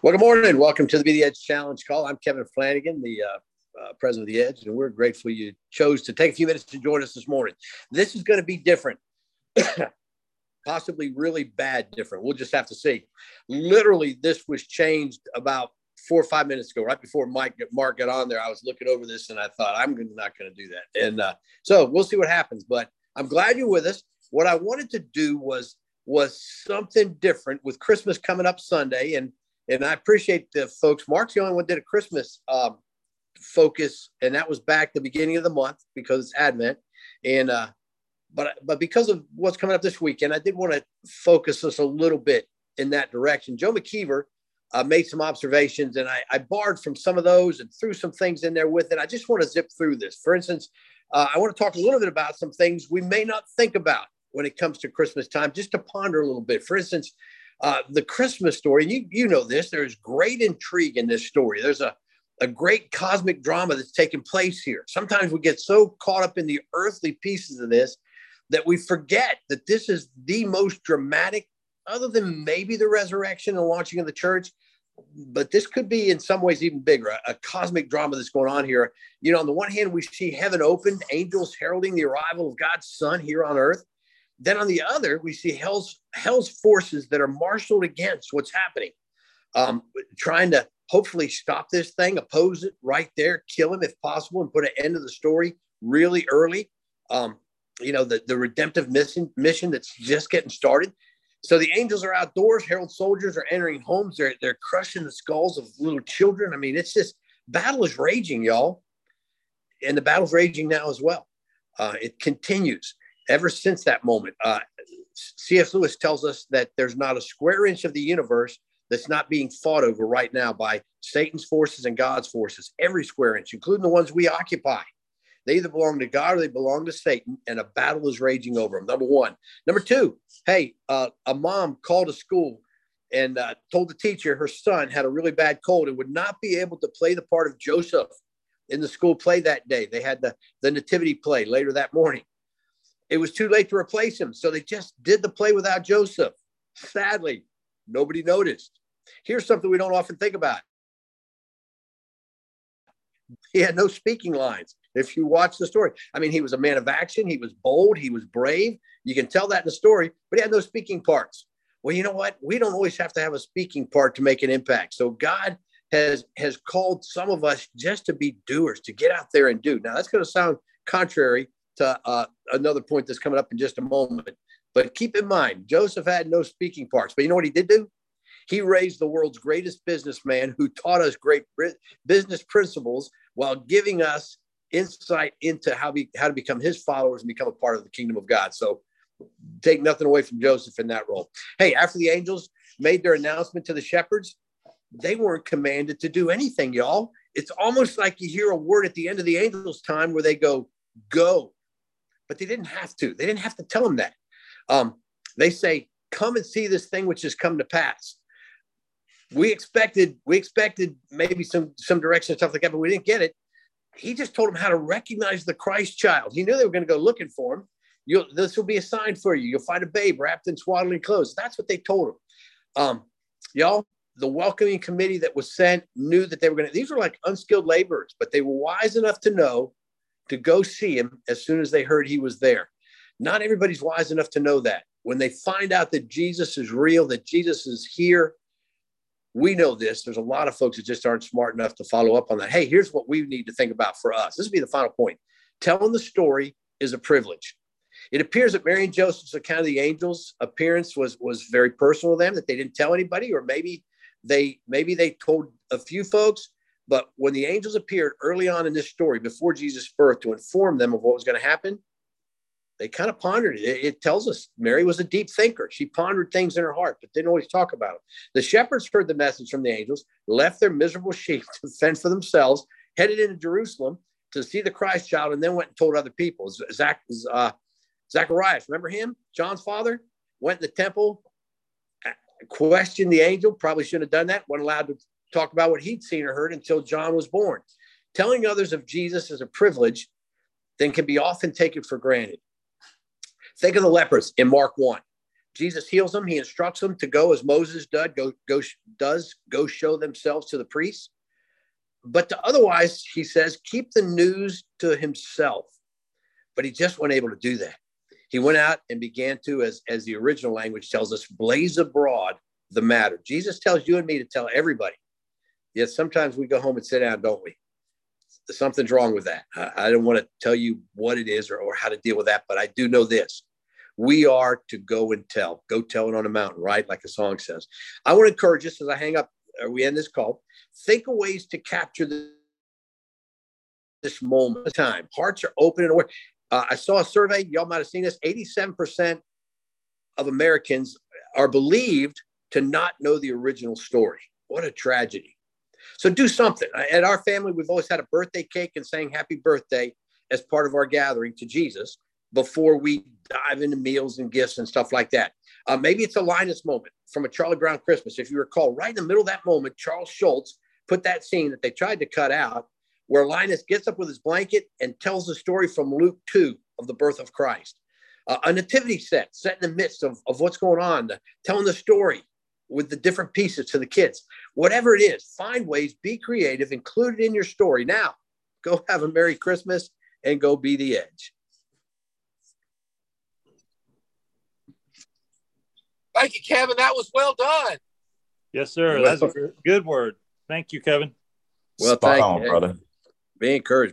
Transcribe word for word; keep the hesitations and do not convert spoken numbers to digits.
Well, good morning. Welcome to the Be the Edge Challenge call. I'm Kevin Flanagan, the uh, uh, president of the Edge, and we're grateful you chose to take a few minutes to join us this morning. This is going to be different, possibly really bad different. We'll just have to see. Literally, this was changed about four or five minutes ago, right before Mike, Mark got on there. I was looking over this, and I thought, I'm not going to do that. And uh, so we'll see what happens. But I'm glad you're with us. What I wanted to do was was something different with Christmas coming up Sunday, and And I appreciate the folks. Mark's the only one that did a Christmas um, focus, and that was back the beginning of the month because it's Advent. And uh, but but because of what's coming up this weekend, I did want to focus us a little bit in that direction. Joe McKeever uh, made some observations, and I, I borrowed from some of those and threw some things in there with it. I just want to zip through this. For instance, uh, I want to talk a little bit about some things we may not think about when it comes to Christmas time, just to ponder a little bit. For instance, Uh, the Christmas story, and you you know this, there's great intrigue in this story. There's a, a great cosmic drama that's taking place here. Sometimes we get so caught up in the earthly pieces of this that we forget that this is the most dramatic, other than maybe the resurrection and launching of the church. But this could be in some ways even bigger, a, a cosmic drama that's going on here. You know, on the one hand, we see heaven opened, angels heralding the arrival of God's son here on earth. Then on the other, we see hell's hell's forces that are marshaled against what's happening, um, trying to hopefully stop this thing, oppose it right there, kill him if possible, and put an end to the story really early. Um, you know, the, the redemptive mission, mission that's just getting started. So the angels are outdoors. Herald soldiers are entering homes. They're, they're crushing the skulls of little children. I mean, it's just, battle is raging, y'all. And the battle's raging now as well. Uh, it continues. Ever since that moment, uh, C S Lewis tells us that there's not a square inch of the universe that's not being fought over right now by Satan's forces and God's forces. Every square inch, including the ones we occupy. They either belong to God or they belong to Satan, and a battle is raging over them, number one. Number two, hey, uh, a mom called a school and uh, told the teacher her son had a really bad cold and would not be able to play the part of Joseph in the school play that day. They had the, the nativity play later that morning. It was too late to replace him, so they just did the play without Joseph. Sadly, nobody noticed. Here's something we don't often think about. He had no speaking lines. If you watch the story, I mean, he was a man of action. He was bold. He was brave. You can tell that in the story, but he had no speaking parts. Well, you know what? We don't always have to have a speaking part to make an impact. So God has, has called some of us just to be doers, to get out there and do. Now, that's going to sound contrary to uh, another point that's coming up in just a moment. But keep in mind, Joseph had no speaking parts. But you know what he did do? He raised the world's greatest businessman who taught us great business principles while giving us insight into how, we, how to become his followers and become a part of the kingdom of God. So take nothing away from Joseph in that role. Hey, after the angels made their announcement to the shepherds, they weren't commanded to do anything, y'all. It's almost like you hear a word at the end of the angels' time where they go, go. But they didn't have to. They didn't have to tell them that. Um, they say, come and see this thing which has come to pass. We expected, we expected maybe some, some direction and stuff like that, but we didn't get it. He just told them how to recognize the Christ child. He knew they were going to go looking for him. You'll, this will be a sign for you. You'll find a babe wrapped in swaddling clothes. That's what they told him. Um, y'all, the welcoming committee that was sent knew that they were going to, these were like unskilled laborers, but they were wise enough to know to go see him as soon as they heard he was there. Not everybody's wise enough to know that. When they find out that Jesus is real, that Jesus is here, we know this. There's a lot of folks that just aren't smart enough to follow up on that. Hey, here's what we need to think about for us. This will be the final point. Telling the story is a privilege. It appears that Mary and Joseph's account of the angels' appearance was, was very personal to them, that they didn't tell anybody, or maybe they, maybe they told a few folks. But when the angels appeared early on in this story, before Jesus' birth, to inform them of what was going to happen, they kind of pondered it. It, it tells us Mary was a deep thinker. She pondered things in her heart, but didn't always talk about them. The shepherds heard the message from the angels, left their miserable sheep to fend for themselves, headed into Jerusalem to see the Christ child, and then went and told other people. Zach, uh, Zacharias, remember him? John's father went in the temple, questioned the angel, probably shouldn't have done that, wasn't allowed to talk about what he'd seen or heard until John was born. Telling others of Jesus is a privilege that can be often taken for granted. Think of the lepers in Mark one. Jesus heals them. He instructs them to go as Moses did, go, go, does, go show themselves to the priests. But to otherwise, he says, keep the news to himself. But he just wasn't able to do that. He went out and began to, as, as the original language tells us, blaze abroad the matter. Jesus tells you and me to tell everybody. Yet sometimes we go home and sit down, don't we? Something's wrong with that. I, I don't want to tell you what it is or, or how to deal with that, but I do know this. We are to go and tell. Go tell it on a mountain, right? Like the song says. I want to encourage us as I hang up, or we end this call, think of ways to capture the, this moment of time. Hearts are open and aware. Uh, I saw a survey, y'all might have seen this, eighty-seven percent of Americans are believed to not know the original story. What a tragedy. So do something. At our family, we've always had a birthday cake and saying happy birthday as part of our gathering to Jesus before we dive into meals and gifts and stuff like that. Uh, maybe it's a Linus moment from a Charlie Brown Christmas. If you recall, right in the middle of that moment, Charles Schultz put that scene that they tried to cut out where Linus gets up with his blanket and tells the story from Luke two of the birth of Christ. Uh, a nativity set, set in the midst of, of what's going on, telling the story with the different pieces to the kids. Whatever it is, find ways, be creative, include it in your story. Now, go have a Merry Christmas and go be the edge. Thank you, Kevin. That was well done. Yes, sir. That's a good word. Thank you, Kevin. Well, Spot thank on, you, brother. Be encouraged.